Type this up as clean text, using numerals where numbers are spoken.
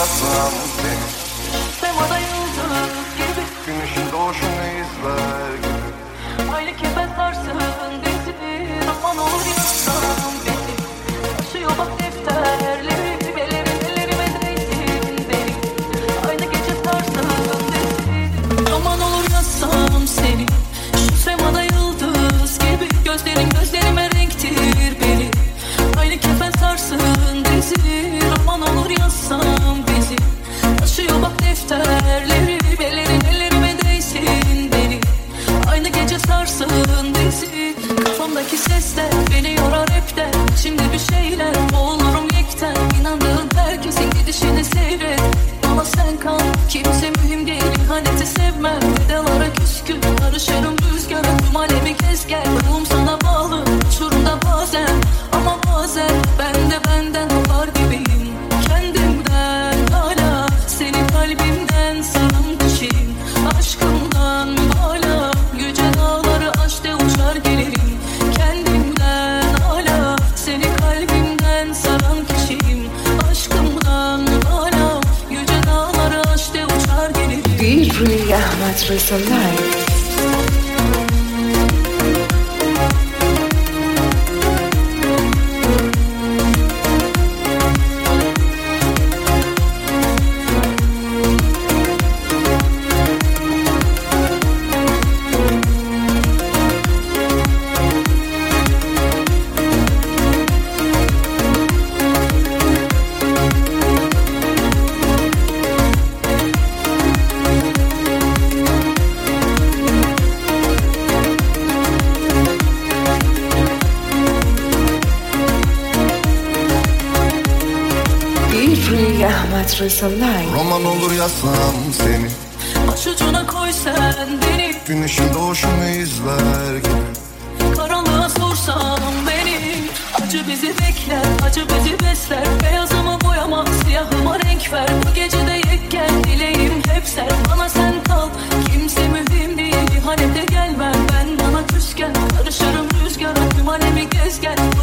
yazsam seni. Semada yıldız gibi, Güneşin doğuşunu izler gibi. aynı kefen sarsın bizi. Aman olur yazsam beni. Taşıyor bak defterleri, ellerime değsin beni. Aynı gece sarsın bizi. Aman olur yazsam seni. Şu semada yıldız gibi, gözlerime renktir beni. Aynı kefen sarsın bizi. Aman olur yazsam bizi. Taşıyor bak defterleri, ellerime değsin beni. Aynı gece sarsın bizi. Kafamdaki sesler beni yorar hepten. Şimdi bir şeyler boğulurum yekten. İnandığın herkesin gidişini seyret. Ama sen kal, kimse mühim değil. İhaneti sevmem, vedalara küskün. Karışırım rüzgara, tüm alemi gezgen. Ruhum sana bağlı, uçurumda bazen. Ama bazen ben de benden kopar gibiyim. Kendimden hala, seni kalbimden saran kişiyim. Aşkımdan hala, yüce dağları aşte uçar gelirim. Kendimden hala, seni kalbimden saran kişiyim. Aşkımdan hala, yüce dağları aşte uçar gelirim. DJ Ahmet Rıza Live. DJ Ahmet Rıza Live. Roman olur yazsam seni. Başucuna koy sen beni. Güneşin doğuşunu izler gibi. Karanlığa sorsam beni. Acı bizi bekler, acı bizi besler. Beyazımı boyama, siyahıma renk ver. Bu gecede yekken dileğim hep sen. Bana sen kal, kimse mühim değil. İhanete gelmem, ben bana küsken. Karışırım rüzgara, tüm alemi gezgen.